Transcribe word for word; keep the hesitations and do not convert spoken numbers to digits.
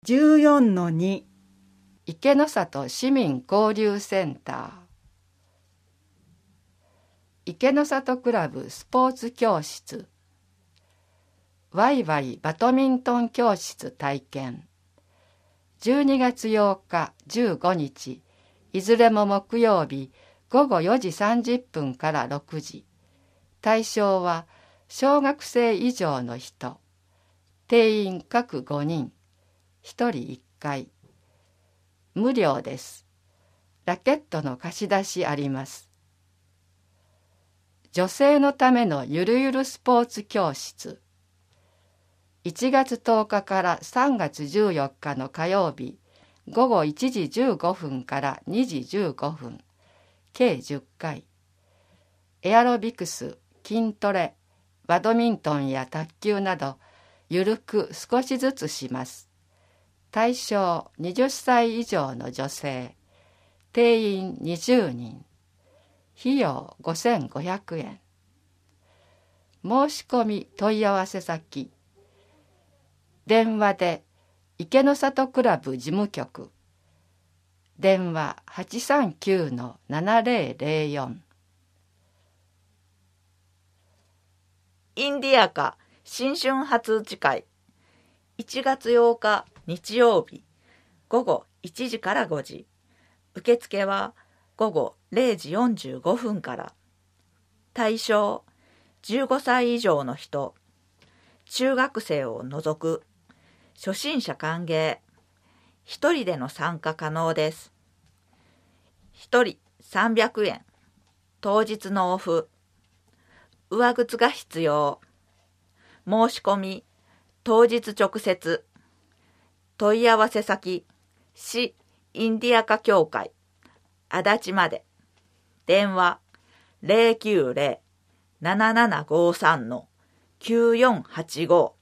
じゅうよんのに池の里市民交流センター。池の里クラブスポーツ教室。ワイワイバドミントン教室体験。じゅうにがつようか、じゅうごにち、いずれも木曜日ごごよじさんじゅっぷんからろくじ。対象は小学生以上の人。定員各ごにん。ひとりいっかい。無料です。ラケットの貸し出しあります。女性のためのゆるゆるスポーツ教室。いちがつとおかからさんがつじゅうよっかの火曜日、ごごいちじじゅうごふんからにじじゅうごふん、計じゅっかい。エアロビクス、筋トレ、バドミントンや卓球など、ゆるく少しずつします。対象はたち以上の女性。定員にじゅうにん。費用ごせんごひゃくえん。申し込み問い合わせ先。電話で池の里クラブ事務局。電話 はちさんきゅうのななぜろぜろよん。 インディアカ新春初打ち会。いちがつようか日曜日ごごいちじからごじ。受付はごごれいじよんじゅうごふんから。対象じゅうごさい以上の人。中学生を除く。初心者歓迎。一人での参加可能です。一人さんびゃくえん。当日のオフ。上靴が必要。申し込み当日直接。問い合わせ先市インディアカ協会足立まで。電話 ゼロきゅうゼロ ななななごさん のきゅうよんはちご。